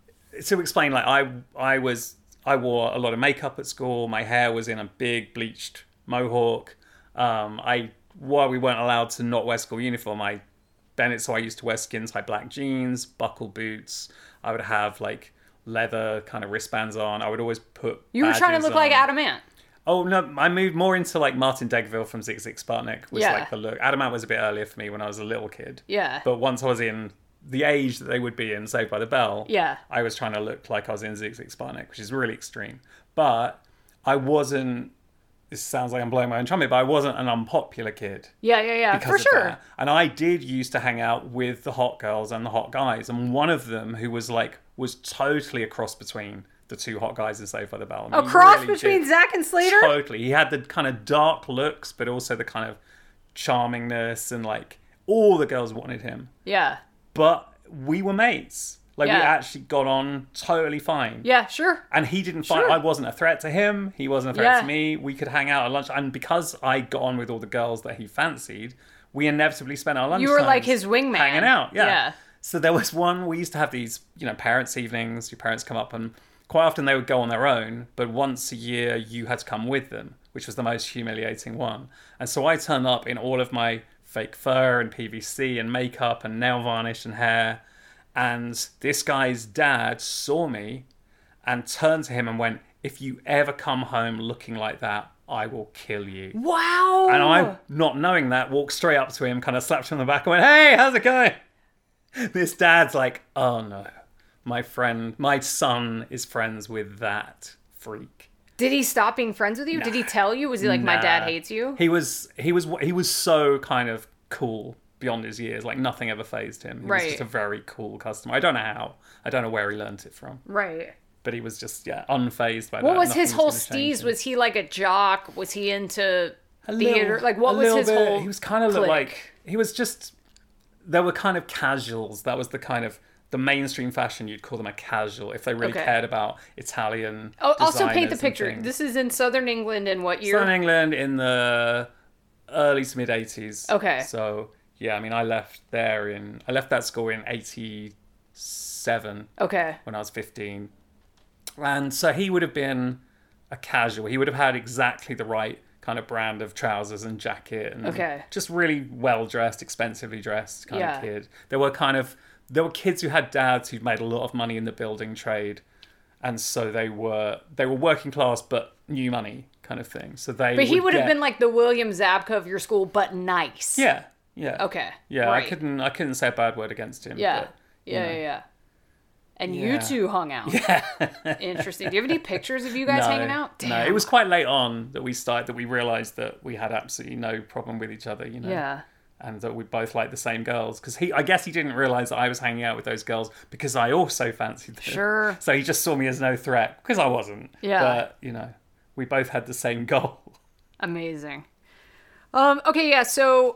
to explain, like I, I was, I wore a lot of makeup at school. My hair was in a big bleached mohawk. Um, I, while we weren't allowed to not wear school uniform, I, Bennett, so I used to wear skin tight black jeans, buckle boots. I would have like leather kind of wristbands on. I would always put. You were trying to badges look like on. Adam Ant. Oh no, I moved more into like Martin Degville from Zig Zig Sputnik was Yeah. like the look. Adamant was a bit earlier for me when I was a little kid. Yeah. But once I was in the age that they would be in Saved by the Bell, Yeah. I was trying to look like I was in Zig Zig Sputnik, which is really extreme. But I wasn't. This sounds like I'm blowing my own trumpet, but I wasn't an unpopular kid. Yeah, yeah, yeah, Because for of sure. that. And I did used to hang out with the hot girls and the hot guys. And one of them who was like, was totally a cross between the two hot guys in Saved by the Bell. I mean, A he cross really between did. Zach and Slater? Totally. He had the kind of dark looks, but also the kind of charmingness, and like all the girls wanted him. Yeah. But we were mates. Like we Yeah. actually got on totally fine. Yeah, sure. And he didn't find Sure. I wasn't a threat to him. He wasn't a threat Yeah. to me. We could hang out at lunch, and because I got on with all the girls that he fancied, we inevitably spent our lunch. You were like his wingman. hanging out. Yeah. Yeah. So there was one. We used to have these, you know, parents' evenings. Your parents come up, and quite often they would go on their own. But once a year, you had to come with them, which was the most humiliating one. And so I turned up in all of my fake fur and P V C and makeup and nail varnish and hair. And this guy's dad saw me and turned to him and went, "If you ever come home looking like that, I will kill you." Wow. And I, not knowing that, walked straight up to him, kind of slapped him on the back and went, "Hey, how's it going?" This dad's like, "Oh no, my friend, my son is friends with that freak." Did he stop being friends with you? Nah. Did he tell you? Was he like, my dad Nah. hates you? He was he was he was so kind of cool beyond his years. Like nothing ever phased him. He Right. was just a very cool customer. I don't know how. I don't know where he learnt it from. Right. But he was just yeah unfazed by that. What was his Nothing whole gonna change steez? him. Was he like a jock? Was he into A theater? little- like what a was little his bit. whole He was kind of clique? like he was just. There were kind of casuals. That was the kind of the mainstream fashion. You'd call them a casual if they really Okay. cared about Italian. Oh, also paint the designers and picture. things. This is in southern England in what year? Southern England in the early to mid eighties. Okay. So yeah, I mean, I left there in I left that school in eighty-seven Okay. when I was fifteen, and so he would have been a casual. He would have had exactly the right kind of brand of trousers and jacket, and Okay. just really well dressed, expensively dressed kind Yeah. of kid. There were kind of there were kids who had dads who'd made a lot of money in the building trade, and so they were they were working class but new money kind of thing. So they But he would have get- been like the William Zabka of your school, but nice. yeah yeah Okay. yeah. Right. I couldn't I couldn't say a bad word against him. Yeah. but, yeah, know. yeah, yeah. And you Yeah. two hung out. Yeah. Interesting. Do you have any pictures of you guys no, hanging out? Damn. no, it was quite late on that we started that we realised that we had absolutely no problem with each other. You know. Yeah. And that we both liked the same girls because he, I guess he didn't realise that I was hanging out with those girls because I also fancied them. Sure. So he just saw me as no threat because I wasn't. Yeah. But you know, we both had the same goal. Amazing. Um, okay, yeah, so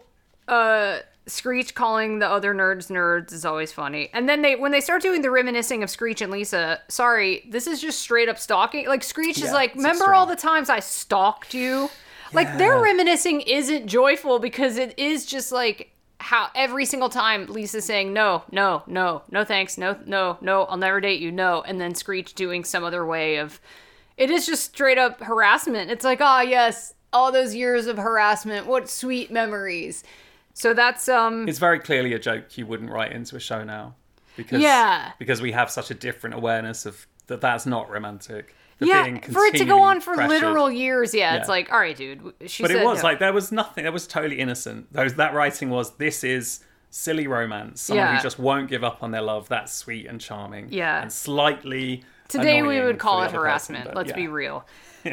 uh Screech calling the other nerds nerds is always funny. And then they when they start doing the reminiscing of Screech and Lisa, sorry, this is just straight up stalking. Like Screech Yeah, is like, it's remember extreme. all the times I stalked you? Like their Yeah. reminiscing isn't joyful because it is just like how every single time Lisa's saying no, no, no, no thanks, no, no, no, I'll never date you, no, and then Screech doing some other way of it is just straight up harassment. It's like, ah, yes, all those years of harassment, what sweet memories. So that's um It's very clearly a joke you wouldn't write into a show now, because Yeah. because we have such a different awareness of that. That's not romantic. The yeah, being for it to go continually on for pressured. literal years, yeah, it's Yeah. like, all right, dude. She But said it was no. like there was nothing. That was totally innocent. Those that writing was this is silly romance. Someone Yeah. who just won't give up on their love. That's sweet and charming. Yeah. and slightly. Today we annoying would for call the it other person, harassment. but Let's yeah. be real.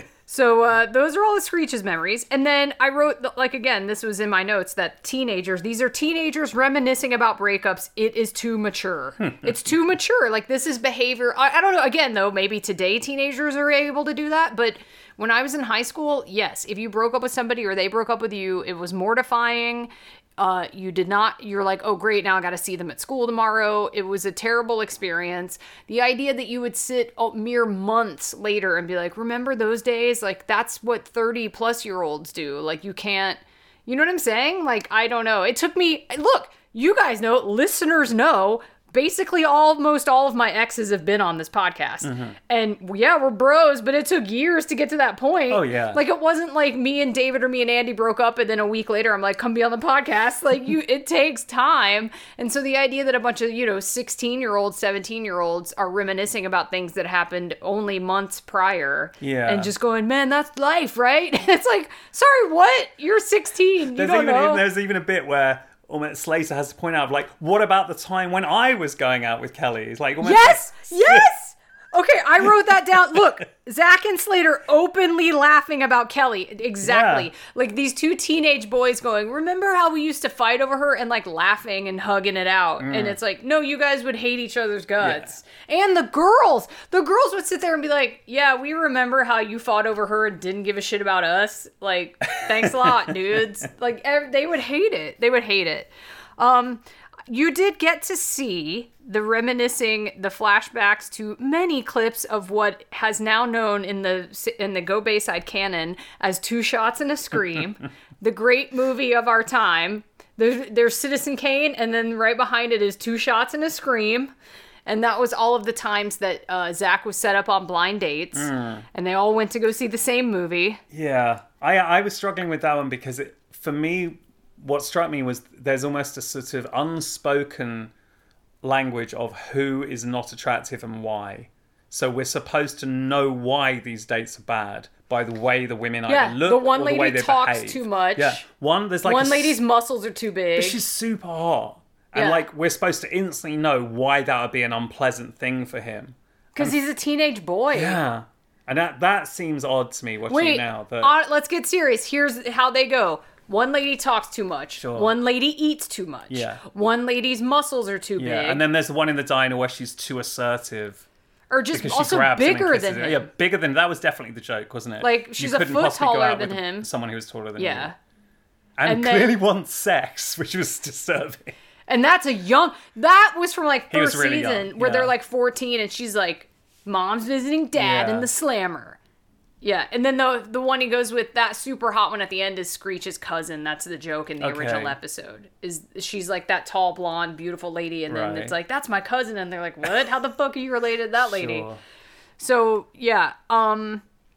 So uh, those are all the Screech's memories. And then I wrote, like, again, this was in my notes, that teenagers, these are teenagers reminiscing about breakups. It is too mature. It's too mature. Like, this is behavior. I, I don't know. Again, though, maybe today teenagers are able to do that. But when I was in high school, yes, if you broke up with somebody or they broke up with you, it was mortifying. Uh, you did not, you're like, oh, great, now I got to see them at school tomorrow. It was a terrible experience. The idea that you would sit oh, mere months later and be like, remember those days? Like, that's what thirty plus year olds do. Like, you can't, you know what I'm saying? Like, I don't know. It took me, look, you guys know, listeners know, basically almost all of my exes have been on this podcast. And yeah, we're bros, but it took years to get to that point. Oh, yeah. Like, it wasn't like me and David or me and Andy broke up and then a week later I'm like, come be on the podcast. Like, you, it takes time. And so the idea that a bunch of, you know, sixteen year olds, seventeen year olds are reminiscing about things that happened only months prior. Yeah. And just going, man, that's life, right? It's like, sorry, what? You're sixteen. You There's don't even know. there's even a bit where almost Slater has to point out, like, what about the time when I was going out with Kelly? It's like, almost Yes! like- Yes! Okay, I wrote that down. Look, Zach and Slater openly laughing about Kelly. Exactly. Yeah. Like these two teenage boys going, remember how we used to fight over her? And like laughing and hugging it out. Mm. And it's like, no, you guys would hate each other's guts. And the girls. The girls would sit there and be like, yeah, we remember how you fought over her and didn't give a shit about us. Like, thanks a lot, dudes. Like, ev- they would hate it. They would hate it. Um... You did get to see the reminiscing, the flashbacks to many clips of what has now known in the in the Go Bayside canon as Two Shots and a Scream, the great movie of our time. There's, there's Citizen Kane, and then right behind it is Two Shots and a Scream. And that was all of the times that uh, Zach was set up on blind dates, Mm. and they all went to go see the same movie. Yeah, I I was struggling with that one because it, for me, what struck me was there's almost a sort of unspoken language of who is not attractive and why. So we're supposed to know why these dates are bad by the way the women Yeah, either look the one or the way lady they talks behave. too much. Yeah, one there's like One a, lady's muscles are too big. but she's super hot, and Yeah. like we're supposed to instantly know why that would be an unpleasant thing for him. Because he's a teenage boy. Yeah. And that that seems odd to me watching Wait, it now. That, uh, let's get serious. Here's how they go. One lady talks too much. Sure. One lady eats too much. Yeah. One lady's muscles are too yeah, big. and then there's the one in the diner where she's too assertive. or just Because she also grabs him and bigger kisses than him. him. Yeah, bigger than... That was definitely the joke, wasn't it? Like, You she's a couldn't foot possibly go taller out than with him. Someone who was taller than you. Yeah. And, And then- clearly wants sex, which was disturbing. And that's a young... That was from, like, He was first really season, young, where they're, yeah. like, fourteen, and she's like, Mom's visiting Dad Yeah. in the Slammer. Yeah, and then the the one he goes with, that super hot one at the end, is Screech's cousin. That's the joke in the Okay. original episode. Is she's, like, that tall, blonde, beautiful lady, and then Right. it's like, that's my cousin, and they're like, what? How the fuck are you related to that lady? Sure. So, yeah, um...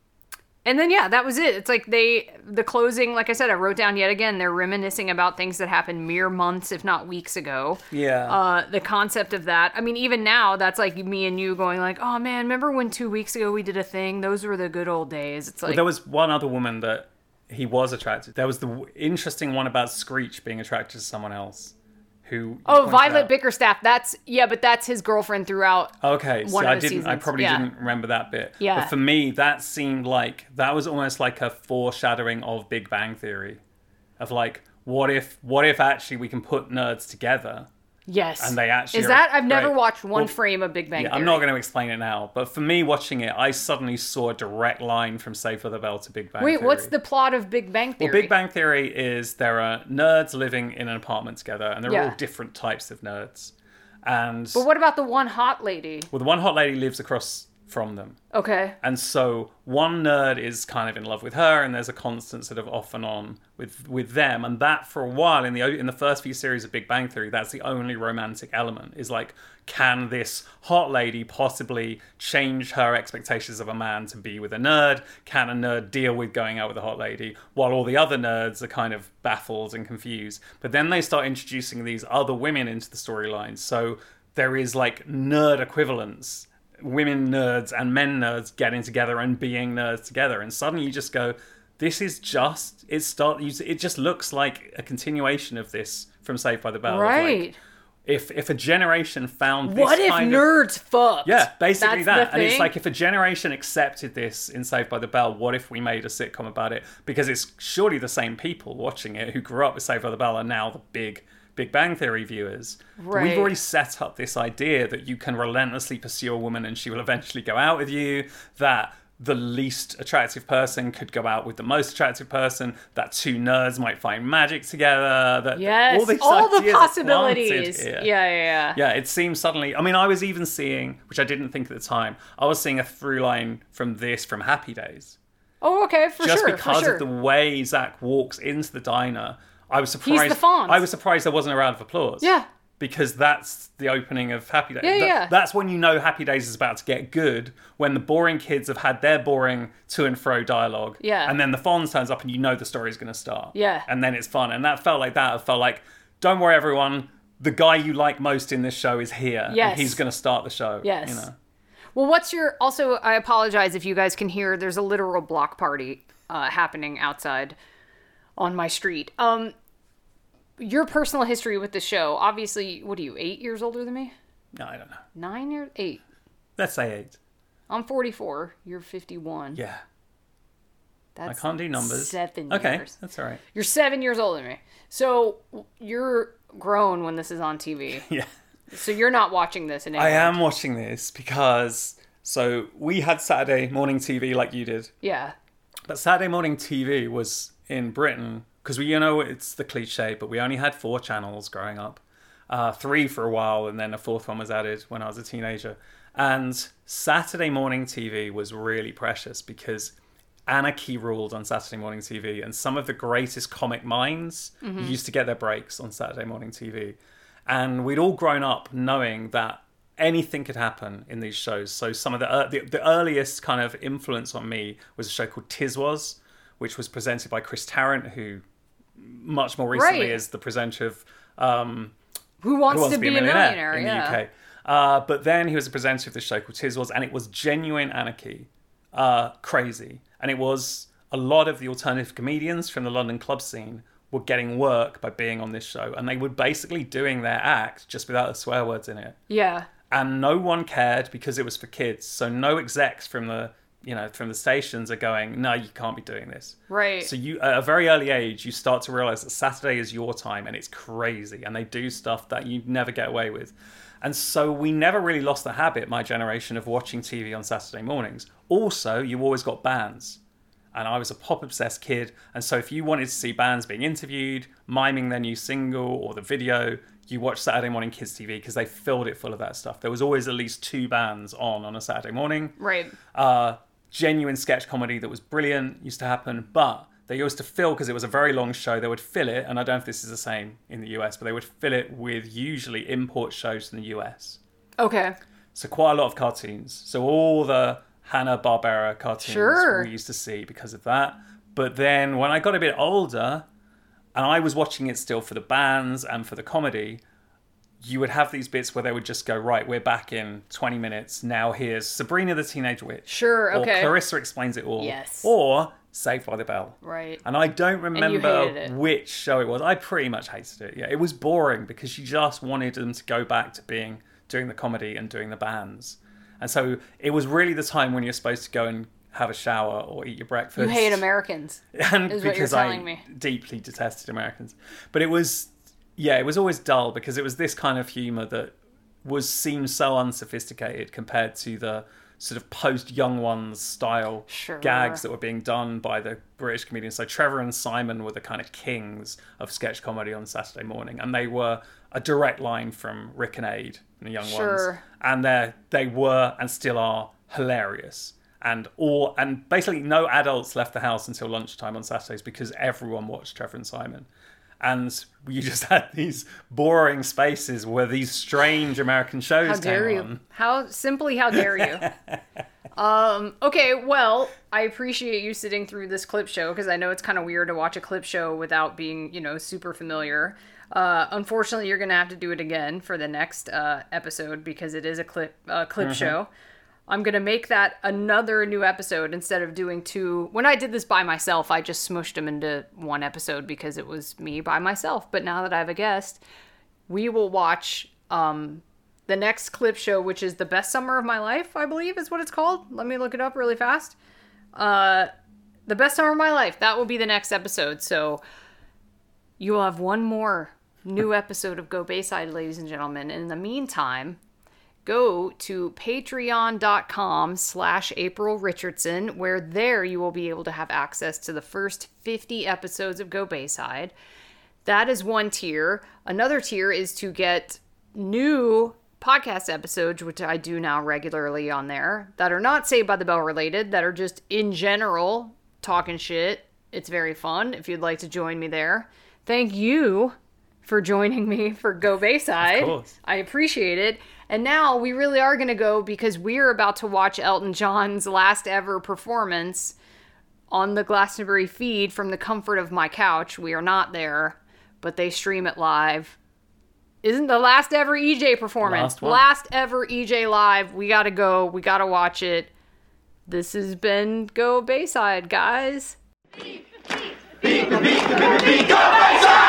And then, yeah, that was it. It's like they, the closing, like I said, I wrote down yet again, they're reminiscing about things that happened mere months, if not weeks ago. Yeah. Uh, the concept of that. I mean, even now, that's like me and you going like, oh man, remember when two weeks ago we did a thing? Those were the good old days. It's like, Well, there was one other woman that he was attracted. There was the w- interesting one about Screech being attracted to someone else. Who oh, pointed Violet out- Bickerstaff. That's, yeah, but that's his girlfriend throughout. Okay, so one I of the didn't. I seasons, probably yeah. didn't remember that bit. Yeah. But for me, that seemed like that was almost like a foreshadowing of Big Bang Theory, of like, what if, what if actually we can put nerds together? Yes. And they actually Is are that? I've never great. watched one Well, frame of Big Bang Yeah, Theory. I'm not going to explain it now, but for me watching it, I suddenly saw a direct line from Save for the Bell to Big Bang Wait, Theory. what's the plot of Big Bang Theory? Well, Big Bang Theory is there are nerds living in an apartment together, and they're Yeah. all different types of nerds. And But what about the one hot lady? well, the one hot lady lives across from them. Okay. And so one nerd is kind of in love with her, and there's a constant sort of off and on with with them. And that for a while in the in the first few series of Big Bang Theory, that's the only romantic element. Is like, can this hot lady possibly change her expectations of a man to be with a nerd? Can a nerd deal with going out with a hot lady? While all the other nerds are kind of baffled and confused. But then they start introducing these other women into the storylines. So there is like nerd equivalents. Women nerds and men nerds getting together and being nerds together, and suddenly you just go, this is just it start it just looks like a continuation of this from Saved by the Bell. of, like, Right. if if a generation found this What if kind of, nerds fucked? yeah, basically That's that. the And it's thing? like, if a generation accepted this in Saved by the Bell, what if we made a sitcom about it? Because it's surely the same people watching it who grew up with Saved by the Bell are now the big Big Bang Theory viewers. But Right. we've already set up this idea that you can relentlessly pursue a woman and she will eventually go out with you, that the least attractive person could go out with the most attractive person, that two nerds might find magic together, that Yes. all these All the ideas are planted possibilities. here. Yeah, yeah, yeah. Yeah, it seems suddenly... I mean, I was even seeing, which I didn't think at the time, I was seeing a through line from this, from Happy Days. Oh, okay, for Just sure. because for sure. of the way Zach walks into the diner, I was surprised... the Fonz. I was surprised there wasn't a round of applause. Yeah. Because that's the opening of Happy Days. Yeah, That- yeah. That's when you know Happy Days is about to get good, when the boring kids have had their boring to and fro dialogue. Yeah. And then the Fonz turns up and you know the story's going to start. Yeah. And then it's fun. And that felt like that. It felt like, don't worry, everyone. The guy you like most in this show is here. Yes. And he's going to start the show. Yes. You know? Well, what's your... Also, I apologize if you guys can hear, there's a literal block party uh, happening outside on my street. Um, your personal history with the show, obviously, what are you, eight years older than me? No, I don't know. Nine years? Eight. Let's say eight. I'm forty-four. You're fifty-one. Yeah. That's I can't do numbers. Seven Okay, years. that's all right. You're seven years older than me. So you're grown when this is on T V. Yeah. So you're not watching this in I England. am watching this because... So we had Saturday morning T V like you did. Yeah. But Saturday morning T V was in Britain, because we, you know, it's the cliche, but we only had four channels growing up. Uh, three for a while, and then a fourth one was added when I was a teenager. And Saturday morning T V was really precious because anarchy ruled on Saturday morning T V, and some of the greatest comic minds Mm-hmm. used to get their breaks on Saturday morning T V. And we'd all grown up knowing that anything could happen in these shows. So some of the, uh, the the earliest kind of influence on me was a show called Tiswas, which was presented by Chris Tarrant, who much more recently Right. is the presenter of um, Who wants, Who Wants to be, a millionaire? in yeah. the U K. Uh, but then he was a presenter of this show called Tiswas, and it was genuine anarchy, uh, crazy. And it was a lot of the alternative comedians from the London club scene were getting work by being on this show, and they were basically doing their act just without the swear words in it. Yeah. And no one cared because it was for kids. So no execs from the you know, from the stations are going, no, you can't be doing this. Right. So you, at a very early age, you start to realize that Saturday is your time, and it's crazy, and they do stuff that you never get away with. And so we never really lost the habit, my generation, of watching T V on Saturday mornings. Also, you always got bands. And I was a pop-obsessed kid. And so if you wanted to see bands being interviewed, miming their new single or the video, you watched Saturday Morning Kids T V because they filled it full of that stuff. There was always at least two bands on on a Saturday morning. Right. Uh, genuine sketch comedy that was brilliant used to happen. But they used to fill, because it was a very long show, they would fill it, and I don't know if this is the same in the U S, but they would fill it with usually import shows from the U S. Okay. So quite a lot of cartoons. So all the Hanna-Barbera cartoons Sure. we used to see because of that. But then when I got a bit older, and I was watching it still for the bands and for the comedy, you would have these bits where they would just go, right, we're back in twenty minutes. Now here's Sabrina the Teenage Witch. Sure, okay. Or Clarissa Explains It All. Yes. Or Saved by the Bell. Right. And I don't remember hated it. which show it was. I pretty much hated it. Yeah, it was boring because you just wanted them to go back to being doing the comedy and doing the bands. And so it was really the time when you're supposed to go and have a shower or eat your breakfast. You hate Americans. And is what because you're telling I me. deeply detested Americans. But it was, yeah, it was always dull because it was this kind of humor that was seemed so unsophisticated compared to the sort of post-Young Ones style Sure. gags that were being done by the British comedians. So Trevor and Simon were the kind of kings of sketch comedy on Saturday morning, and they were a direct line from Rick and Aid and the Young Sure. Ones. And they they were and still are hilarious. And all and basically no adults left the house until lunchtime on Saturdays because everyone watched Trevor and Simon. And you just had these boring spaces where these strange American shows How came dare you? on. How simply how dare you? um, okay, well, I appreciate you sitting through this clip show because I know it's kind of weird to watch a clip show without being, you know, super familiar. Uh, unfortunately, you're going to have to do it again for the next uh, episode because it is a clip uh, clip Mm-hmm. show. I'm going to make that another new episode instead of doing two. When I did this by myself, I just smushed them into one episode because it was me by myself. But now that I have a guest, we will watch um, the next clip show, which is The Best Summer of My Life, I believe is what it's called. Let me look it up really fast. Uh, The Best Summer of My Life. That will be the next episode. So you will have one more new episode of Go Bayside, ladies and gentlemen. And in the meantime, go to patreon.com slash April Richardson, where there you will be able to have access to the first fifty episodes of Go Bayside. That is one tier. Another tier is to get new podcast episodes, which I do now regularly on there, that are not Saved by the Bell related, that are just in general talking shit. It's very fun if you'd like to join me there. Thank you for joining me for Go Bayside. Of course. I appreciate it. And now we really are going to go because we're about to watch Elton John's last ever performance on the Glastonbury feed from the comfort of my couch. We are not there, but they stream it live. Isn't the last ever E J performance? Last one. Last ever E J live. We got to go. We got to watch it. This has been Go Bayside, guys. Beat the beat, the beat, the beat, go Bayside!